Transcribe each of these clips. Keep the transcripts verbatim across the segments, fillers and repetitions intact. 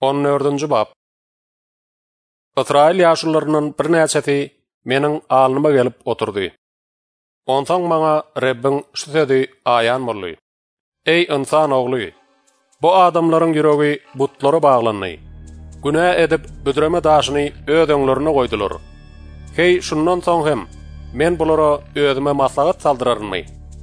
on dördünji bab. Israil ýaşullarynyň bir näçesi meniň alnyma gelip oturdy. Ontaň maňa Rabbiň şu sözi aýan boldy. Ey insan ogly, bu adamlaryň ýüregi butlara baglandy. Günä edip büdreme daşyny öz öňlerine goýdular. Hey şundan soň hem men bulara özüme maslahat saldyrarmy?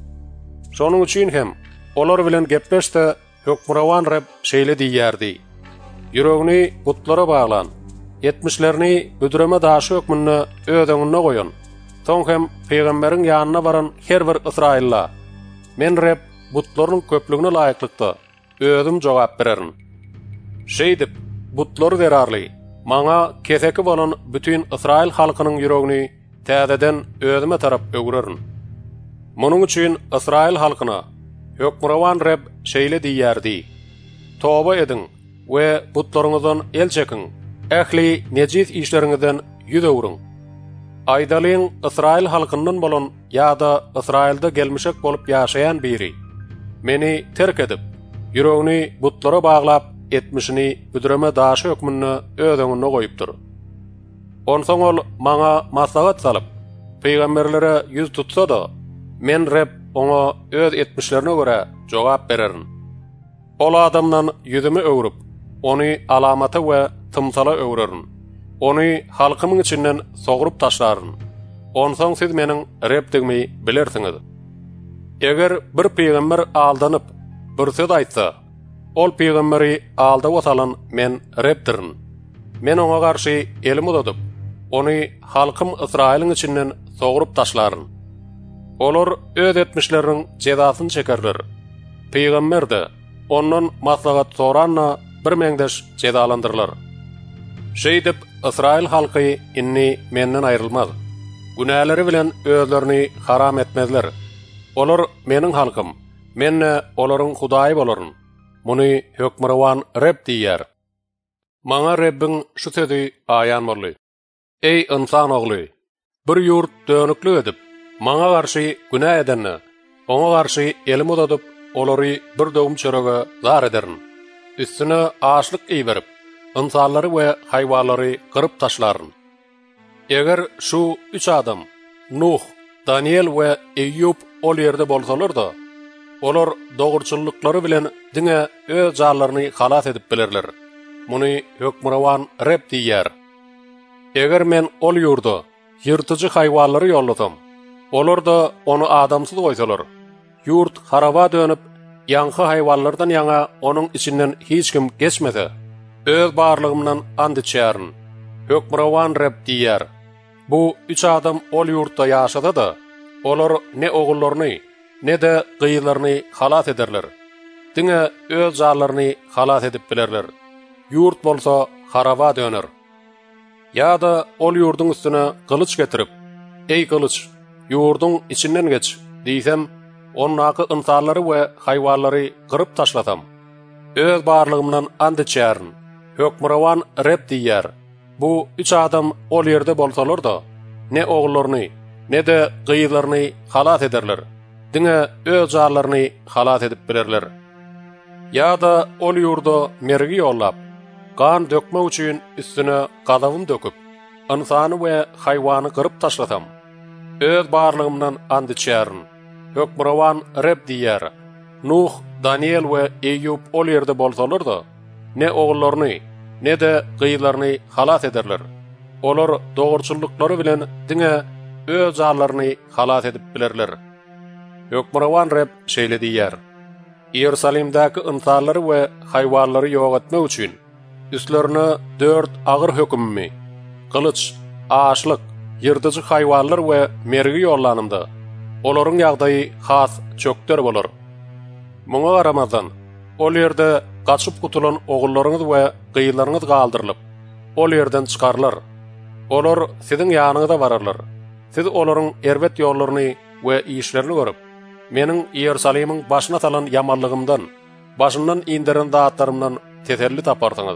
Şonuň üçin hem olar bilen gepleşde hökmrawan Rab şeýle diýýärdi. Ýüregini butlara baglan. Yetmişlerini büdreme daşy hökmüne öz öňüne goýun. Soň hem peýgamberiň ýanyna baran her bir Israilla, men Rab butlaryň köpligine laýyklykda özüm jogap bererin. Şeýdip butlar derarly, maňa keseki bolan bütün Israil halkynyň ýüregini täzeden özüme tarap öwrerin. Munuň üçin Israil halkyna hökmrawan Rab şeýle diýýärdi: Toba edin we butlaryňyzdan el çekin. Ähli nejis işleriňizden ýüz öwrüň. Aýdalyň Israil halkyndan bolan ýa-da Israilda gelmişek bolup ýaşaýan biri meni terk edip, ýüregini butlara baglap etmişini büdreme daşy hökmüne öz öňüne goýupdyr. Onsoň ol maňa maslahat salyp, peýgamberlere ýüz tutsa da, men Rab oňa öz etmişlerine görä jogap bererin. Ol adamdan ýüzümi öwrüp, ony alamata we tymsala öwrerin. Ony halkymyň içinden sogurup taşlaryn. Onsoň siz meniň Rabdigimi bilersiňiz. Eger bir peýgamber aldanyp bir söz aýtsa, ol peýgamberi aldap otalan men Rabdirin. Men oňa garşy elim uzadyp, ony halkym Israiliň içinden sogurup taşlaryn. Olar öz etmişleriniň jezasyny çekerler. Peýgamber de ondan maslahat soranna bir meňdeş jezalandyrlar. Şeýdip Israil halky inni menden aýrylmaz. Günäleri bilen özlerini haram etmezler. Olar meniň halkym, men olaryň Hudaýy bolaryn. Muny hökmrawan Rab diýýär. Maňa Rabbiň şu sözi aýan boldy. Ey insan ogly, bir ýurt dönükli edip, maňa garşy günä edenne, oňa garşy elim uzadyp, olary bir dogum çörege zar ederin. Üstüne açlyk iýberip, insanlary we haýwanlary gyryp taşlaryn. Eger şu üç adam, Nuh, Daniel we Eýýub ol ýerde bolsalar da, olar dogurçylyklary bilen diňe öz jarlaryny halat edip bilerler. Muny hökmrawan Rab diýýär. Eger men ol ýurda ýyrtyjy haýwanlary ýollasam, olar da onu adamsyz goýsalar, ýurt haraba dönüp, ýanky haýwanlardan ýaňa onuň içinden hiç kim geçmese, öz barlygymdan and içärin. Hökmrawan Rab diýär. Bu üç adam ol ýurtda ýaşada da, olar ne ogullaryny, ne de gyýlaryny halat ederler. Diňe öz jarlaryny halat edip bilerler. Ýurt bolsa haraba döner. Ýa-da ol ýurduň üstüne gylyç getirip, ey gylyç, ýurduň içinden geç diýsem, onnaky insanlary we haýwanlary gyryp taşlasam, öz barlygymdan and içärin. Hökmrawan Rab diýär. Bu üç adam ol ýerde bolsalar da, ne ogullaryny, ne de gyýlaryny halat ederler. Diňe öz jarlaryny halat edip bilerler. Ýa-da ol ýurda mergi ýollap, kan dökmek üçin üstüne gadawyn döküp, insany we haýwany gyryp taşlasam, öz barlygymdan and içärin. Hökmrawan Rab diýär. Nuh, Daniel we Eýýub ol ýerde bolsalar da, ne ogullaryny, ne de gyýlaryny halat ederler. Olar dogurçylyklary bilen diňe öz jarlaryny halat edip bilerler. Hökmrawan Rab şeýle diýär. Ýerusalimdäki insanlary we haýwanlary ýok etmek üçin üstlerine dört agyr hökümmi, gylyç, açlyk, ýyrtyjy haýwanlar we mergi ýollanymda, olaryň ýagdaýy has çökder bolar. Muňa garamazdan, ol ýerde gaçyp gutulan ogullaryňyz we gyýlaryňyz galdyrylyp, ol ýerden çykarlar. Olar siziň ýanyňyza bararlar. Siz olaryň erbet ýollaryny we işlerini görüp, meniň Ýerusalimiň başyna salan ýamanlygymdan, başyndan indiren zatlarymdan teselli taparsyňyz.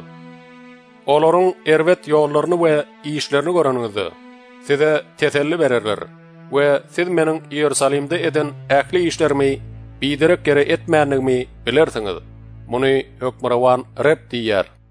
Olaryň erbet ýollaryny we işlerini göreniňizde size teselli bererler we siz meniň Ýerusalimde eden ähli işlerimi biderek gere etmänligimi bilersiňiz. Muny hökmrawan Rab diýär.